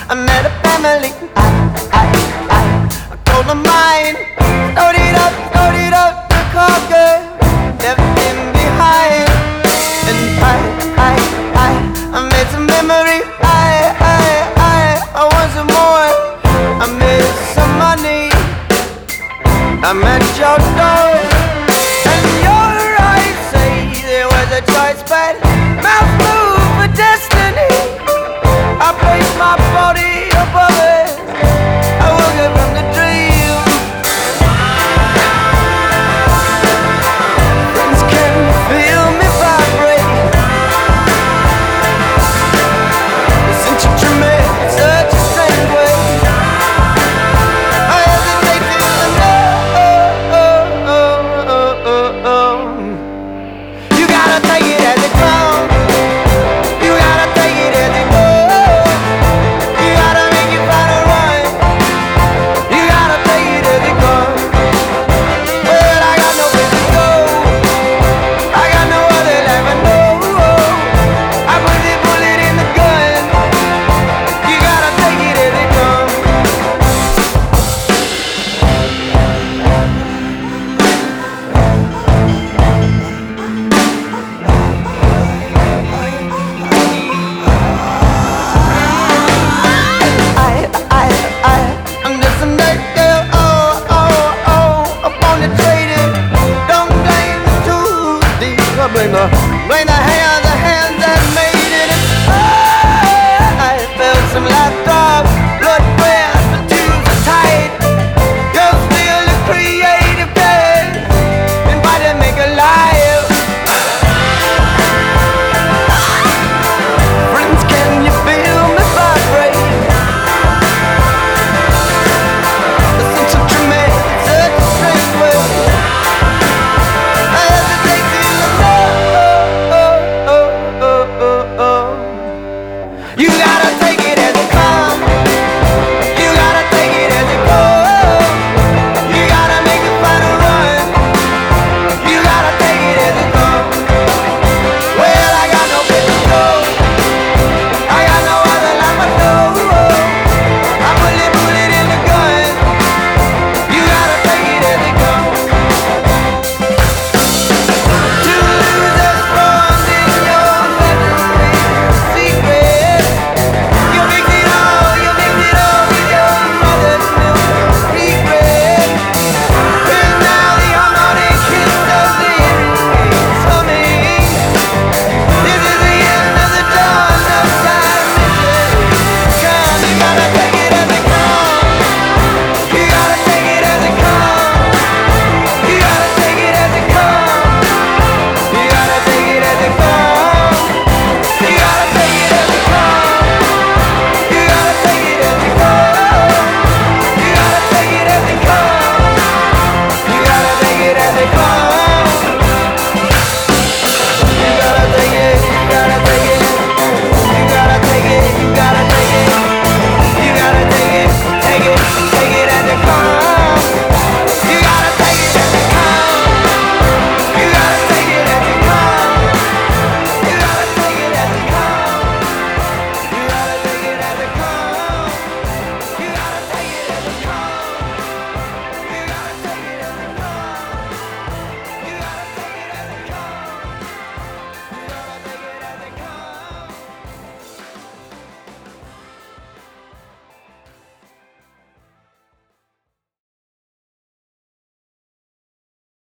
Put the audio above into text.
I met a family. I told them mine. Load it up, the conquer, left him behind. And I made some memory. I want some more. I made some money. I'm at your door, and your eyes say there was a choice, but mouth move for destiny. I place my body above it. I woke up from the dream. Friends can feel me vibrate. Since you drew me in such a strange way, I hesitate to know. You gotta take it as it comes. You gotta take it as it goes. You gotta make it final run. You gotta take it as it comes. Well, I got no place to go. I got no other life I know. I put the bullet in the gun. You gotta take it as it comes. I'm just a nerd girl, up on the trading. Don't blame the too deep, blame the hands.